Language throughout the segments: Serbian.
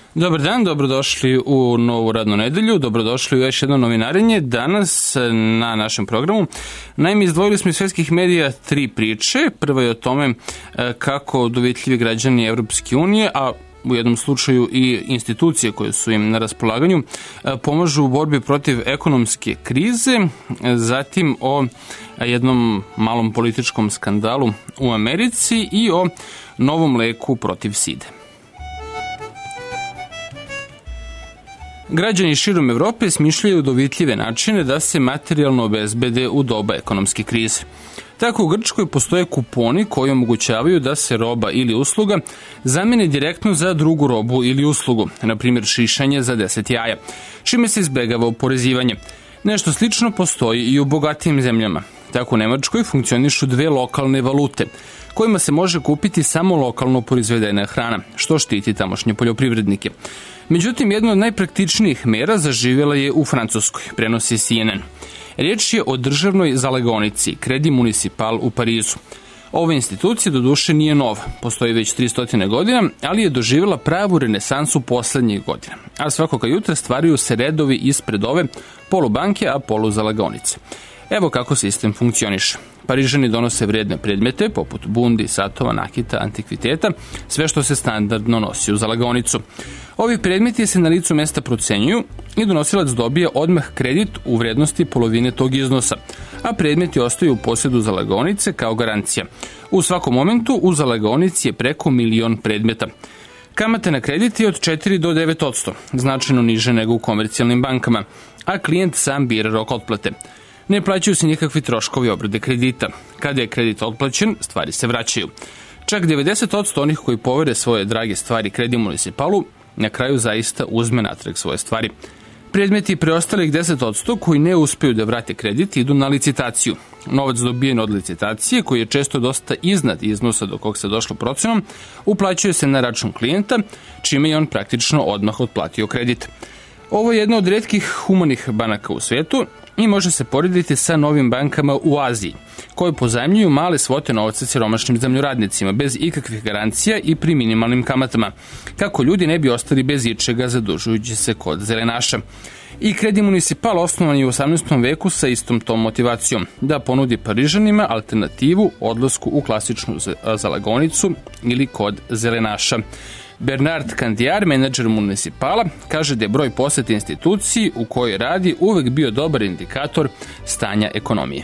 Dobar dan, dobrodošli u novu radnu nedelju, dobrodošli u još jedno novinarenje. Danas na našem programu, naime, izdvojili smo iz svetskih medija 3 priče. Prva je o tome kako dovitljivi građani Evropske unije, a u jednom slučaju i institucije koje su im na raspolaganju, pomažu u borbi protiv ekonomske krize, zatim o jednom malom političkom skandalu u Americi i o novom leku protiv side. Građani širom Evrope smišljaju dovitljive načine da se materijalno obezbede u doba ekonomske krize. Tako u Grčkoj postoje kuponi koji omogućavaju da se roba ili usluga zamene direktno za drugu robu ili uslugu, na primjer šišanje za 10 jaja, čime se izbegava oporezivanje. Nešto slično postoji i u bogatijim zemljama. Tako u Nemačkoj funkcionišu 2 lokalne valute, kojima se može kupiti samo lokalno proizvedena hrana, što štiti tamošnje poljoprivrednike. Međutim, jedna od najpraktičnijih mera zaživjela je u Francuskoj, prenosi CNN. Riječ je o državnoj zalagonici, Credit Municipal u Parizu. Ova institucija doduše nije nova, postoji već 300 godina, ali je doživjela pravu renesansu poslednjih godina. A svakoga jutra stvaraju se redovi ispred ove polubanke, a poluzalagonice. Evo kako sistem funkcioniše. Parižani donose vredne predmete, poput bundi, satova, nakita, antikviteta, sve što se standardno nosi u zalagonicu. Ovi predmeti se na licu mesta procenjuju i donosilac dobije odmah kredit u vrednosti polovine tog iznosa, a predmeti ostaju u posjedu zalagonice kao garancija. U svakom momentu u zalagonici je preko 1.000.000 predmeta. Kamate na kredit je od 4 do 9%, značajno niže nego u komercijalnim bankama, a klijent sam bira rok otplate. Ne plaćaju se nikakvi troškovi obrade kredita. Kada je kredit otplaćen, stvari se vraćaju. Čak 90% onih koji povere svoje drage stvari Credit Municipalu na kraju zaista uzme natrag svoje stvari. Predmeti preostalih 10% koji ne uspeju da vrate kredit idu na licitaciju. Novac dobijen od licitacije, koji je često dosta iznad iznosa do kog se došlo procenom, uplaćuje se na račun klijenta, čime je on praktično odmah otplatio kredit. Ovo je jedna od retkih humanih banaka u svijetu i može se porediti sa novim bankama u Aziji, koje pozajmljuju male svote novca siromašnim zemljoradnicima, bez ikakvih garancija i pri minimalnim kamatama, kako ljudi ne bi ostali bez ičega zadužujući se kod zelenaša. I Credit Municipal osnovan je u 18. veku sa istom tom motivacijom, da ponudi Parižanima alternativu odlasku u klasičnu zalagonicu ili kod zelenaša. Bernard Candiar, menadžer Municipala, kaže da je broj poseta instituciji u kojoj radi uvek bio dobar indikator stanja ekonomije.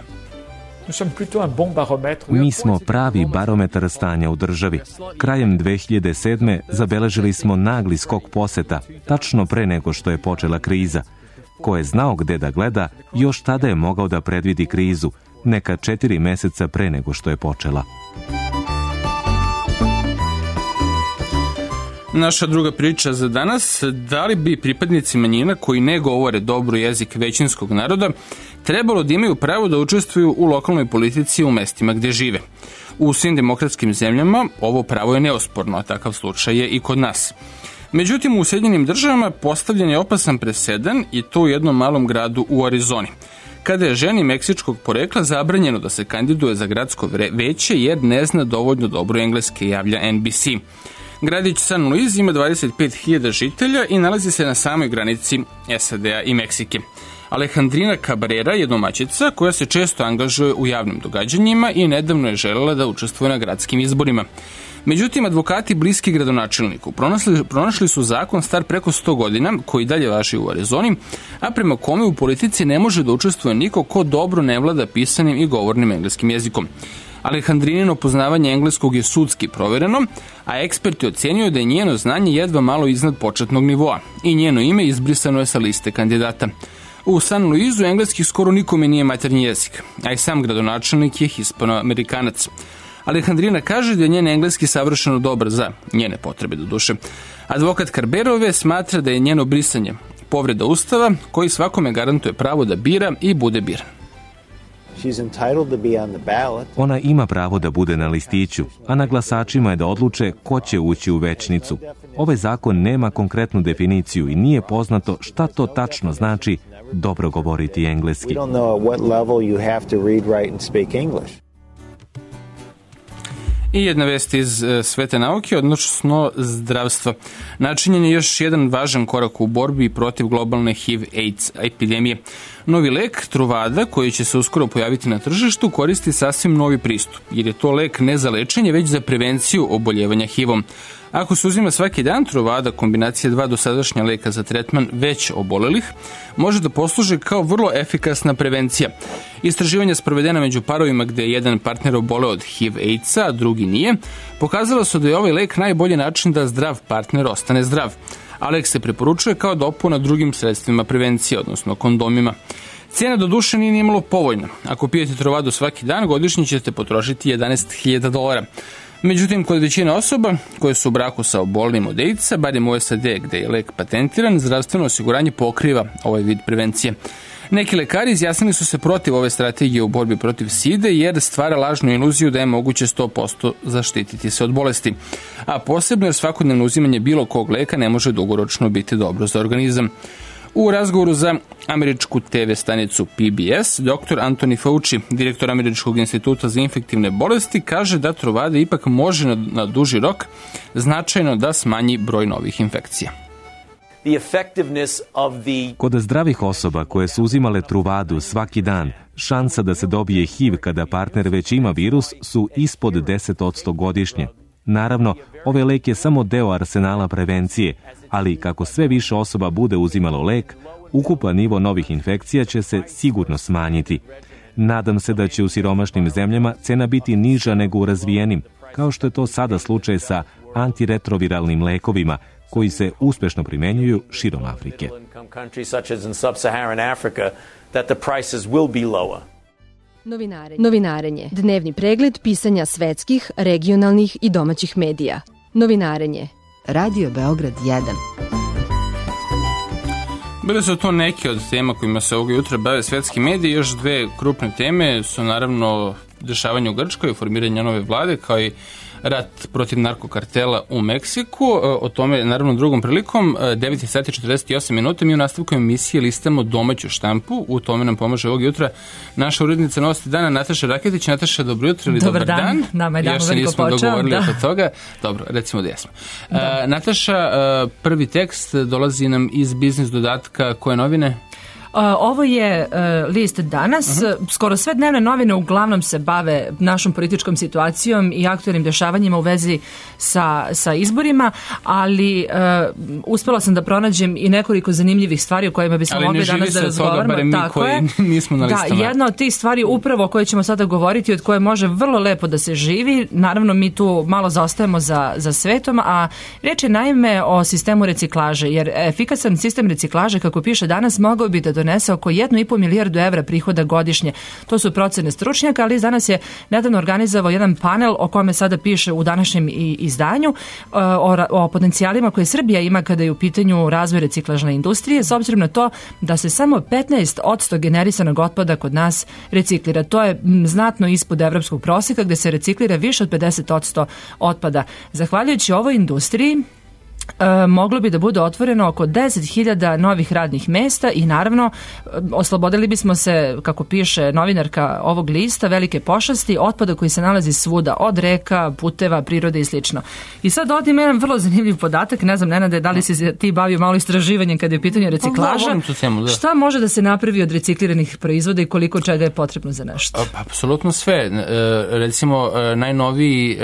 Mi smo pravi barometar stanja u državi. Krajem 2007. zabeležili smo nagli skok poseta, tačno pre nego što je počela kriza. Ko je znao gde da gleda, još tada je mogao da predvidi krizu, neka 4 meseca pre nego što je počela. Naša druga priča za danas, da li bi pripadnici manjina koji ne govore dobro jezik većinskog naroda trebalo da imaju pravo da učestvuju u lokalnoj politici u mestima gde žive. U svim demokratskim zemljama ovo pravo je neosporno, a takav slučaj je i kod nas. Međutim, u Sjedinjenim državama postavljen je opasan presedan i to u jednom malom gradu u Arizoni, kada je ženi meksičkog porekla zabranjeno da se kandiduje za gradsko veće jer ne zna dovoljno dobro engleske, javlja NBC. Gradić San Luis ima 25.000 žitelja i nalazi se na samoj granici SAD-a i Meksike. Alejandrina Cabrera je domaćica koja se često angažuje u javnim događanjima i nedavno je želela da učestvuje na gradskim izborima. Međutim, advokati bliski gradonačelniku pronašli su zakon star preko 100 godina koji dalje važi u Arizoni, a prema kome u politici ne može da učestvuje niko ko dobro ne vlada pisanim i govornim engleskim jezikom. Alejandrinino poznavanje engleskog je sudski provereno, a eksperti ocenjuju da je njeno znanje jedva malo iznad početnog nivoa i njeno ime izbrisano je sa liste kandidata. U San Luisu engleski skoro nikome nije maternji jezik, a i sam gradonačelnik je hispanoamerikanac. Alejandrina kaže da je njen engleski savršeno dobar za njene potrebe doduše. Advokat Carberove smatra da je njeno brisanje povreda Ustava koji svakome garantuje pravo da bira i bude biran. Ona ima pravo da bude na listiću, a na glasačima je da odluče ko će ući u većnicu. Ovaj zakon nema konkretnu definiciju i nije poznato šta to tačno znači dobro govoriti engleski. I jedna vest iz sveta nauke, odnosno zdravstva. Načinjen je još jedan važan korak u borbi protiv globalne HIV/AIDS epidemije. Novi lek, Truvada, koji će se uskoro pojaviti na tržištu, koristi sasvim novi pristup, jer je to lek ne za lečenje, već za prevenciju oboljevanja HIV-om. Ako se uzima svaki dan, Truvada, kombinacija 2 dosadašnja leka za tretman već obolelih, može da posluži kao vrlo efikasna prevencija. Istraživanja sprovedena među parovima gde je jedan partner oboleo od HIV/AIDS-a, a drugi nije, pokazalo su da je ovaj lek najbolji način da zdrav partner ostane zdrav. A lek se preporučuje kao dopuna drugim sredstvima prevencije, odnosno kondomima. Cena do duše nije nimalo povoljna. Ako pijete Truvadu svaki dan, godišnje ćete potrošiti $11.000. Međutim, kod većine osoba koje su u braku sa oboljelim od AIDS-a, barem u SAD gde je lek patentiran, zdravstveno osiguranje pokriva ovaj vid prevencije. Neki lekari izjasnili su se protiv ove strategije u borbi protiv side jer stvara lažnu iluziju da je moguće 100% zaštititi se od bolesti. A posebno jer svakodnevno uzimanje bilo kog leka ne može dugoročno biti dobro za organizam. U razgovoru za američku TV stanicu PBS, dr. Anthony Fauci, direktor Američkog instituta za infektivne bolesti, kaže da Truvada ipak može na duži rok značajno da smanji broj novih infekcija. Kod zdravih osoba koje su uzimale Truvadu svaki dan, šansa da se dobije HIV kada partner već ima virus su ispod 10% godišnje. Naravno, ovaj lek je samo deo arsenala prevencije, ali kako sve više osoba bude uzimalo lek, ukupan nivo novih infekcija će se sigurno smanjiti. Nadam se da će u siromašnim zemljama cena biti niža nego u razvijenim, kao što je to sada slučaj sa antiretroviralnim lekovima, koji se uspešno primenjuju širom Afrike. Novinarenje. Dnevni pregled pisanja svetskih, regionalnih i domaćih medija. Novinarenje. Radio Beograd 1. Bile su to neke od tema kojima se ovog jutra bave svetski mediji. Još dve krupne teme su naravno dešavanje u Grčkoj, formiranje nove vlade, kao i rat protiv narkokartela u Meksiku. O tome naravno drugom prilikom. 9:48 mi u nastavku emisije listamo domaću štampu. U tome nam pomaže ovog jutra naša urednica Novosti dana Nataša Raketić. Nataša, dobro jutro ili dobar dan. Nama je dan još se nismo dogovorili oko toga. Dobro, recimo da jesmo. Nataša, prvi tekst dolazi nam iz Biznis dodatka. Koje novine? Ovo je list Danas. Skoro sve dnevne novine uglavnom se bave našom političkom situacijom i aktualnim dešavanjima u vezi sa izborima, ali uspela sam da pronađem i nekoliko zanimljivih stvari o kojima bismo mogli danas da razgovaramo. Ali ne živi se od toga, barem mi koji nismo na listama. Da, jedna od tih stvari upravo o kojoj ćemo sada govoriti, od koje može vrlo lepo da se živi. Naravno, mi tu malo zaostajemo za svetom, a reč je naime o sistemu reciklaže, jer efikasan sistem reciklaže, kako piše Danas, mogao bi da donese oko 1,5 milijardu evra prihoda godišnje. To su procene stručnjaka, ali danas je nedavno organizovao jedan panel o kome sada piše u današnjem izdanju o potencijalima koje Srbija ima kada je u pitanju razvoj reciklažne industrije, s obzirom na to da se samo 15% generisanog otpada kod nas reciklira. To je znatno ispod evropskog proseka gde se reciklira više od 50% otpada. Zahvaljujući ovoj industriji moglo bi da bude otvoreno oko 10.000 novih radnih mesta i naravno oslobodili bismo se, kako piše novinarka ovog lista, velike pošasti otpada koji se nalazi svuda, od reka, puteva, prirode i slično. I sad ovdje ima jedan vrlo zanimljiv podatak, ne znam, Nenade, da li si ti bavio malo istraživanjem kada je u pitanju reciklaža. Šta može da se napravi od recikliranih proizvoda i koliko čega je potrebno za nešto? Apsolutno sve. Recimo, najnoviji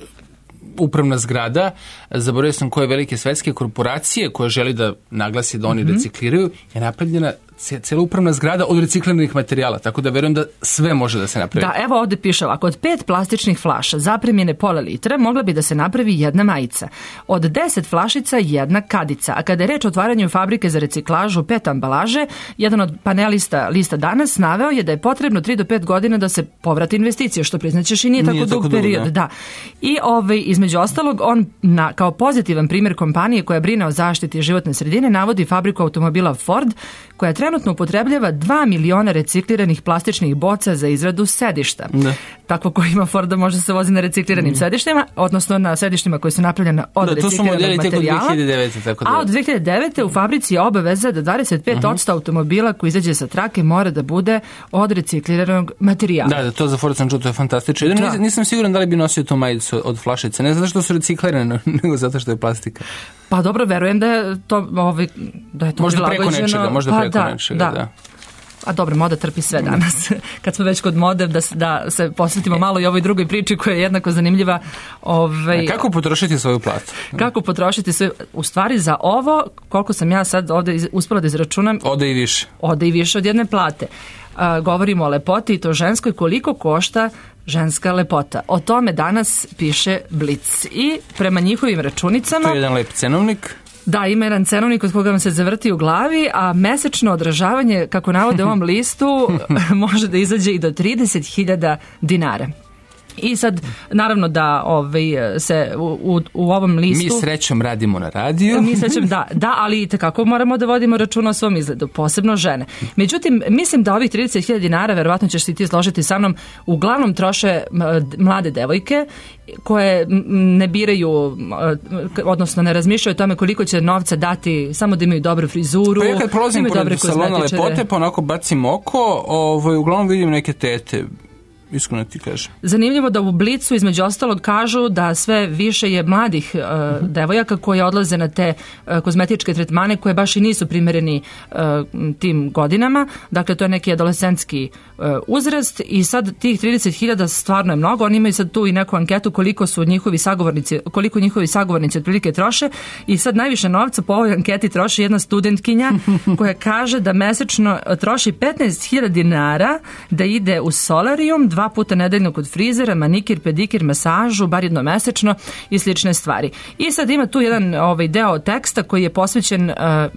upravna zgrada, zaboravio sam koje velike svetske korporacije koje želi da naglasi da oni recikliraju, je napravljena cijela upravna zgrada od recikliranih materijala, tako da verujem da sve može da se napravi. Da, evo ovde piše ovako, od 5 plastičnih flaša zapremljene pola litra mogla bi da se napravi jedna majica. Od 10 flašica jedna kadica, a kada je reč o otvaranju fabrike za reciklažu PET ambalaže, jedan od panelista lista Danas naveo je da je potrebno 3 do 5 godina da se povrati investicije, što priznaćeš i nije tako dug period. Da. I između ostalog, on kao pozitivan primjer kompanije koja brine o zaštiti životne sredine navodi fabriku automobila Ford, koja treba trenutno upotrebljava 2 miliona recikliranih plastičnih boca za izradu sedišta. Da. Takvo koji ima Forda može se vozi na recikliranim sedištima, odnosno na sedištima koji su napravljena od recikliranog materijala. To su modeli tek od 2009. Tako da. A od 2009. u fabrici je obaveza da 25% automobila koji izađe sa trake mora da bude od recikliranog materijala. Da, to za Ford sam čuo, to je fantastično. Nisam siguran da li bi nosio tu majicu od flašice. Ne zato što su reciklirane, nego zato što je plastika. Pa dobro, verujem da je to možda preko nečega, da. A dobro, moda trpi sve danas. Kad smo već kod mode, da se posvetimo malo i ovoj drugoj priči koja je jednako zanimljiva. Kako potrošiti svoju platu? Kako potrošiti svoju... U stvari za ovo, koliko sam ja sad ovde uspela da izračunam... Ode i više. Ode i više od jedne plate. Govorimo o lepoti i to ženskoj, koliko košta ženska lepota. O tome danas piše Blic. I prema njihovim računicama... To je jedan lep cenovnik. Da, ima jedan cenovnik od koga vam se zavrti u glavi, a mesečno odražavanje, kako navode u ovom listu, može da izađe i do 30.000 dinara. I sad, naravno da se u ovom listu... Mi srećom radimo na radiju. Mi srećom, da, ali i tekako moramo da vodimo računa o svom izgledu, posebno žene. Međutim, mislim da ovih 30.000 dinara, verovatno ćeš se ti složiti sa mnom, uglavnom troše mlade devojke koje ne biraju, odnosno ne razmišljaju o tome koliko će novca dati samo da imaju dobru frizuru. Pa ja kad prolazim pored salona lepote, pa onako bacim oko, uglavnom vidim neke tete. Iskreno ti kažem. Zanimljivo da u Blicu između ostalog kažu da sve više je mladih devojaka koje odlaze na te kozmetičke tretmane koje baš i nisu primereni tim godinama. Dakle, to je neki adolescentski uzrast i sad tih 30.000 stvarno je mnogo. Oni imaju sad tu i neku anketu koliko njihovi sagovornici otprilike troše i sad najviše novca po ovoj anketi troši jedna studentkinja koja kaže da mesečno troši 15.000 dinara da ide u solarijum 2 puta nedeljno kod frizera, manikir, pedikir, masažu, bar jedno mesečno i slične stvari. I sad ima tu jedan deo teksta koji je posvećen,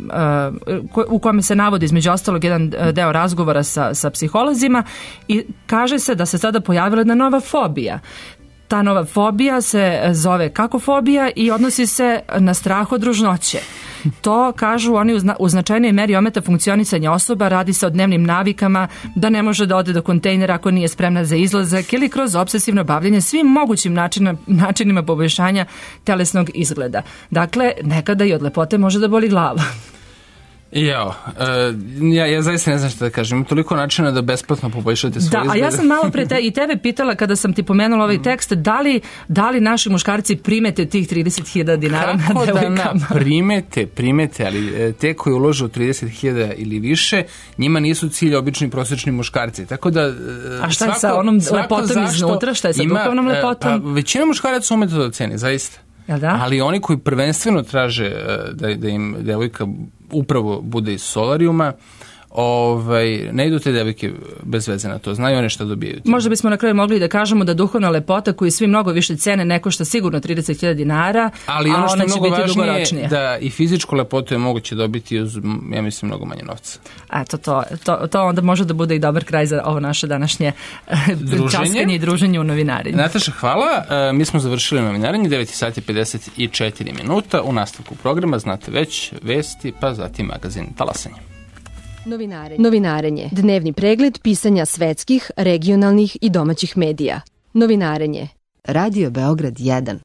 u kome se navodi između ostalog jedan deo razgovora sa psiholozima i kaže se da se sada pojavila jedna nova fobija. Ta nova fobija se zove kakofobija i odnosi se na strah od ružnoće. To, kažu oni, u značajnoj meri ometa funkcionisanje osoba, radi se o dnevnim navikama, da ne može da ode do kontejnera ako nije spremna za izlazak ili kroz obsesivno bavljenje svim mogućim načinima poboljšanja telesnog izgleda. Dakle, nekada i od lepote može da boli glava. Ja zaista ne znam što da kažem. Ima toliko načina da besplatno poboljšate svoj izgled. Da, a ja sam malo pre i tebe pitala kada sam ti pomenula ovaj tekst, da li naši muškarci primete tih 30.000 dinara na devojkama? Kako da primete, ali te koji ulože 30.000 ili više, njima nisu cilj obični prosječni muškarci. Tako da... A šta je sa onom lepotom iznutra? Šta je sa duhovnom lepotom? Većina muškaraca ume to da ceni, zaista. Da? Ali oni koji prvenstveno traže da im devojka upravo bude iz solarijuma, ne idu te devojke bez veze na to. Znaju one šta dobijaju. Možda bismo na kraju mogli da kažemo da duhovna lepota koju svi mnogo više cene ne košta sigurno 30.000 dinara, ali ono što je mnogo važnije da i fizičku lepotu je moguće dobiti uz, ja mislim, mnogo manje novca. Eto, to onda može da bude i dobar kraj za ovo naše današnje časkanje i druženje u novinarenju. Nataša, hvala. Mi smo završili novinarenje, 9:54. U nastavku programa znate već vesti, pa zatim magazin Talasanje. Novinarenje. Dnevni pregled pisanja svetskih, regionalnih i domaćih medija. Novinarenje. Radio Beograd 1.